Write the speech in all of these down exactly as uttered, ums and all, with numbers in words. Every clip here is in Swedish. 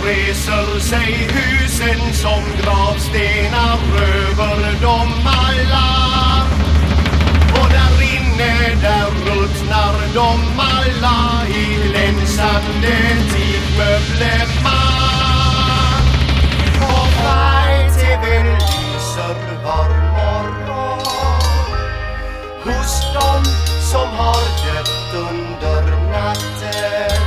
reser sig husen som gravstenar över dem alla. Och där inne, där ruttnar de alla i glänsande tidmöblemang. Och färg-tvn lyser var morgon hos dem som har dött under natten.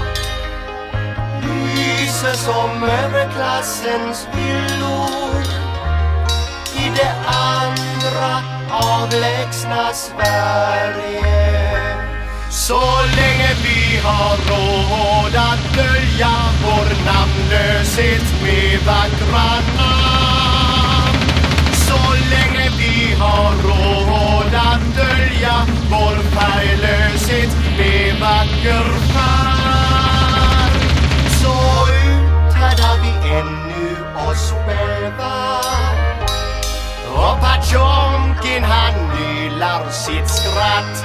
Lyser som överklassens villor i det andra avlägsna Sverige. Så länge vi har råd att dölja vår namnlöshet med vackra namn. Så länge vi har råd att dölja vår färglöshet med vacker färg. Så uthärdar vi ännu oss själva. Och Patjonkin han nylar sitt skratt.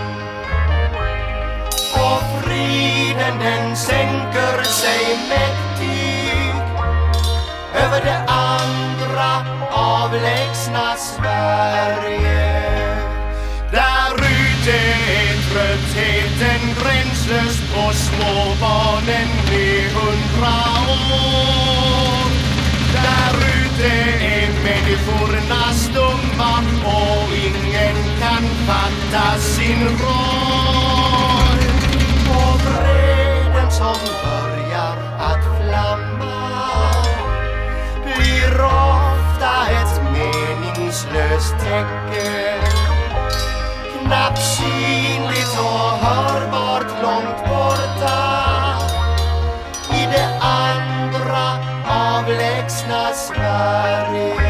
Och friden den sänker sig mäktig över det andra avlägsna Sverige. Där ute är tröttheten gränslös på småbarnen med hundra år. Där ute är människorna stumma och ingen kan fatta sin roll. Och vreden som börjar att flamma blir ofta ett meningslöst tecken. Knappt synligt och hörbart långt borta i det andra avlägsna Sverige.